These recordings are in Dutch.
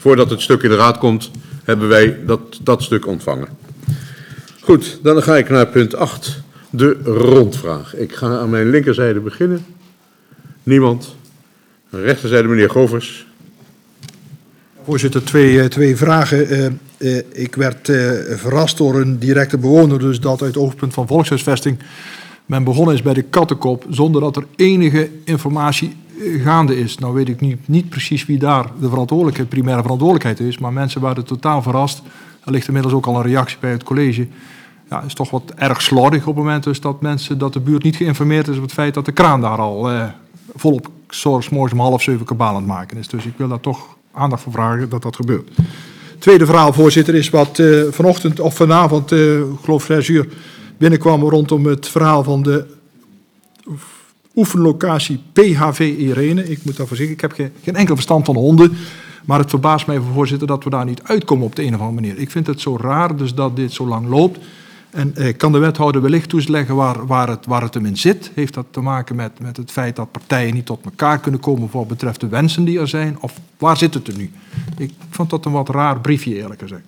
voordat het stuk in de raad komt, hebben wij dat stuk ontvangen. Goed, dan ga ik naar punt 8, de rondvraag. Ik ga aan mijn linkerzijde beginnen. Niemand. Aan de rechterzijde meneer Govers. Voorzitter, twee vragen. Ik werd verrast door een directe bewoner, dus dat uit het oogpunt van volkshuisvesting men begonnen is bij de Kattenkop zonder dat er enige informatie gaande is. Nou weet ik niet precies wie daar de primaire verantwoordelijkheid is, maar mensen waren totaal verrast. Er ligt inmiddels ook al een reactie bij het college. Ja, het is toch wat erg slordig op het moment dus dat de buurt niet geïnformeerd is op het feit dat de kraan daar al volop 's morgens om 6:30 kabaal aan het maken is. Dus ik wil daar toch aandacht voor vragen dat dat gebeurt. Tweede verhaal, voorzitter, is wat vanochtend of vanavond, ik geloof 6 uur, binnenkwam rondom het verhaal van de oefenlocatie PHV Irene. Ik moet daarvoor zeggen, ik heb geen enkel verstand van honden. Maar het verbaast mij, voorzitter, dat we daar niet uitkomen op de een of andere manier. Ik vind het zo raar dus dat dit zo lang loopt. En kan de wethouder wellicht toeleggen waar het hem in zit? Heeft dat te maken met het feit dat partijen niet tot elkaar kunnen komen voor wat betreft de wensen die er zijn? Of waar zit het er nu? Ik vond dat een wat raar briefje, eerlijk gezegd.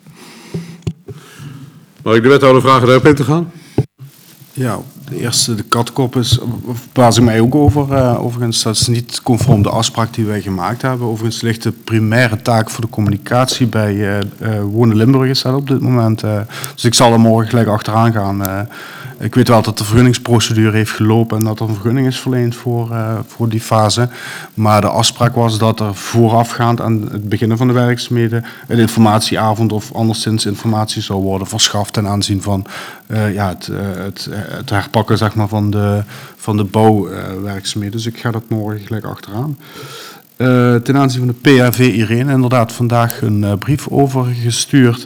Mag ik de wethouder vragen daarop in te gaan? Ja, de eerste, de Kattenkop, verbaas ik mij ook over. Overigens, dat is niet conform de afspraak die wij gemaakt hebben. Overigens ligt de primaire taak voor de communicatie bij Wonen Limburg is dat op dit moment. Dus ik zal er morgen gelijk achteraan gaan. Ik weet wel dat de vergunningsprocedure heeft gelopen en dat er een vergunning is verleend voor die fase. Maar de afspraak was dat er voorafgaand aan het beginnen van de werkzaamheden een informatieavond of anderszins informatie zou worden verschaft ten aanzien van het herpakken zeg maar, van de bouwwerkzaamheden. Dus ik ga dat morgen gelijk achteraan. Ten aanzien van de PHV Irene, inderdaad vandaag een brief overgestuurd.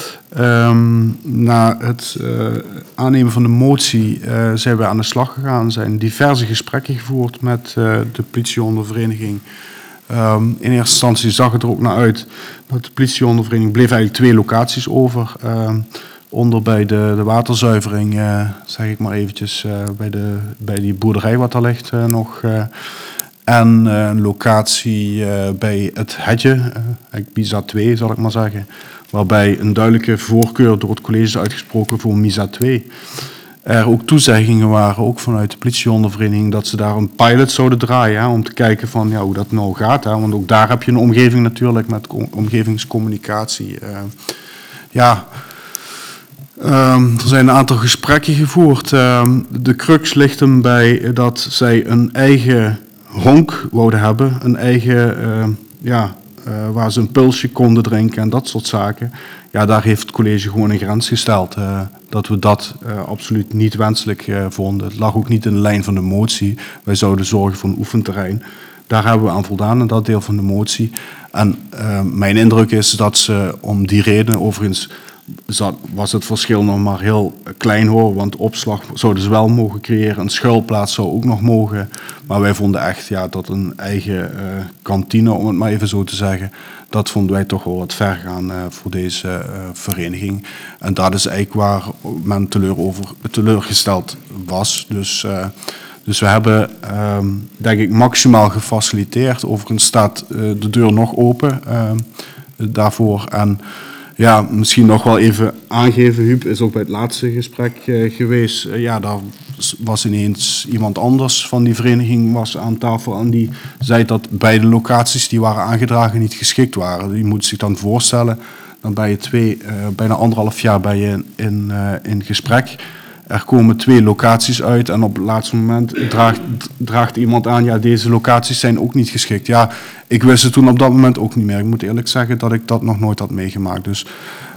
Na het aannemen van de motie zijn we aan de slag gegaan. Er zijn diverse gesprekken gevoerd met de politiehondenvereniging. In eerste instantie zag het er ook naar uit dat de politiehondenvereniging bleef eigenlijk 2 locaties over. Onder bij de waterzuivering, zeg ik maar eventjes, bij die boerderij wat daar ligt nog. En een locatie bij het Hetje, MISA 2 zal ik maar zeggen. Waarbij een duidelijke voorkeur door het college is uitgesproken voor MISA 2. Er ook toezeggingen waren, ook vanuit de politiehondenvereniging, dat ze daar een pilot zouden draaien. Hè, om te kijken van, hoe dat nou gaat. Hè, want ook daar heb je een omgeving natuurlijk met omgevingscommunicatie. Er zijn een aantal gesprekken gevoerd. De crux ligt hem bij dat zij een eigen honk wouden hebben. Een eigen, waar ze een pulsje konden drinken en dat soort zaken. Ja, daar heeft het college gewoon een grens gesteld. Dat we dat absoluut niet wenselijk vonden. Het lag ook niet in de lijn van de motie. Wij zouden zorgen voor een oefenterrein. Daar hebben we aan voldaan in dat deel van de motie. En mijn indruk is dat ze om die reden, overigens was het verschil nog maar heel klein hoor, want opslag zouden ze wel mogen creëren, een schuilplaats zou ook nog mogen, maar wij vonden echt dat een eigen kantine, om het maar even zo te zeggen, dat vonden wij toch wel wat ver gaan voor deze vereniging. En dat is eigenlijk waar men teleurgesteld was. Dus we hebben, denk ik, maximaal gefaciliteerd. Overigens staat de deur nog open daarvoor. En ja, misschien nog wel even aangeven, Huub is ook bij het laatste gesprek geweest. Daar was ineens iemand anders van die vereniging was aan tafel en die zei dat beide locaties die waren aangedragen niet geschikt waren. Die moet zich dan voorstellen, dan ben je bijna 1,5 jaar bij je in gesprek. Er komen 2 locaties uit en op het laatste moment draagt iemand aan, deze locaties zijn ook niet geschikt. Ja, ik wist het toen op dat moment ook niet meer. Ik moet eerlijk zeggen dat ik dat nog nooit had meegemaakt. Dus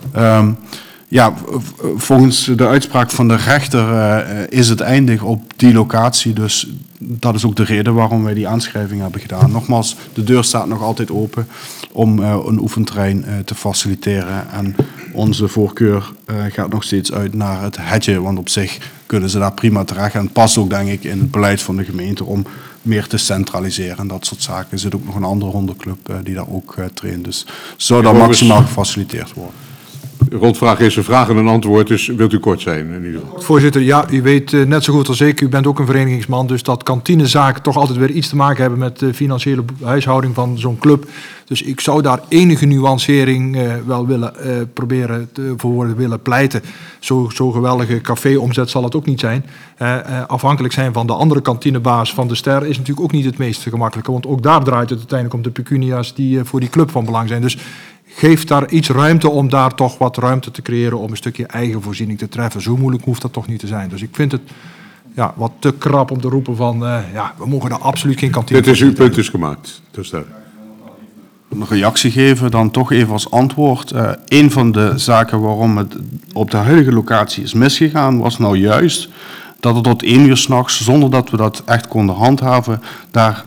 volgens de uitspraak van de rechter is het eindig op die locatie. Dus dat is ook de reden waarom wij die aanschrijving hebben gedaan. Nogmaals, de deur staat nog altijd open om een oefenterrein te faciliteren. En onze voorkeur gaat nog steeds uit naar het Hetje, want op zich kunnen ze daar prima terecht. En het past ook, denk ik, in het beleid van de gemeente om meer te centraliseren en dat soort zaken. Er zit ook nog een andere hondenclub die daar ook traint. Dus zou dat maximaal gefaciliteerd worden. De rondvraag is een vraag en een antwoord, dus wilt u kort zijn in ieder geval. Voorzitter, ja, u weet net zo goed als ik, u bent ook een verenigingsman, dus dat kantinezaken toch altijd weer iets te maken hebben met de financiële huishouding van zo'n club. Dus ik zou daar enige nuancering wel willen proberen voor willen pleiten. Zo geweldige caféomzet zal het ook niet zijn. Afhankelijk zijn van de andere kantinebaas van de Ster is natuurlijk ook niet het meest gemakkelijke, want ook daar draait het uiteindelijk om de pecunia's die voor die club van belang zijn. Dus geef daar iets ruimte om daar toch wat ruimte te creëren om een stukje eigen voorziening te treffen. Zo moeilijk hoeft dat toch niet te zijn. Dus ik vind het wat te krap om te roepen van we mogen daar absoluut geen kantine. Uw punt is gemaakt. Dat is duidelijk. Een reactie geven, dan toch even als antwoord. Een van de zaken waarom het op de huidige locatie is misgegaan, was nou juist dat het tot 1 uur 's nachts, zonder dat we dat echt konden handhaven, daar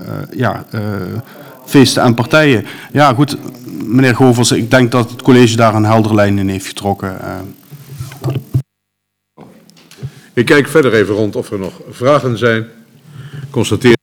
feesten en partijen. Ja goed, meneer Govers, ik denk dat het college daar een heldere lijn in heeft getrokken. Ik kijk verder even rond of er nog vragen zijn. Constateer